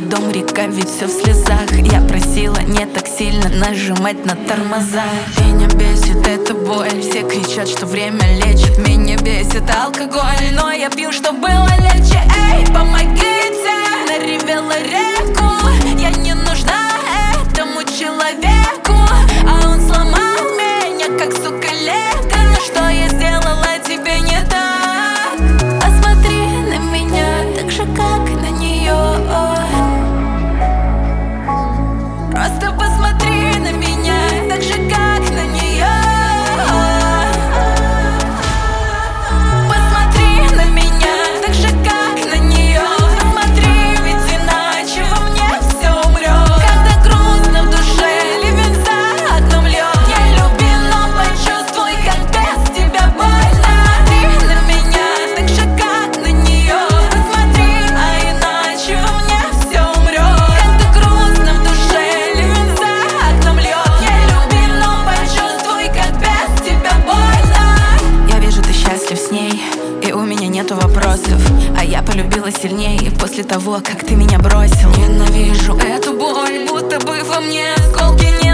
дом, река, ведь все в слезах. Я просила не так сильно нажимать на тормоза. Меня бесит эта боль, все кричат, что время лечит. Меня бесит алкоголь, но я пью, что было легче. Эй, помогите, наревела реку. Я не нужна этому человеку, а он сломал меня, как сука Лего. Что я сделала тебе не так? Посмотри на меня так же, как на нее. Просто посмотри на меня так же, как на нее. Посмотри на меня так же, как на нее. Посмотри, ведь иначе во мне все умрет. Когда грустно в душе, ливень за окном льет. Не люби, но почувствуй, как без тебя больно. Посмотри на меня так же, как на нее. Посмотри, а иначе во мне все умрет. Когда грустно в душе, ливень за окном льет. Не люби, но почувствуй, как без тебя больно. Я вижу, ты счастлив с ней, и у меня нету вопросов. А я полюбила сильнее после того, как ты меня бросил. Ненавижу эту боль, будто бы во мне осколки не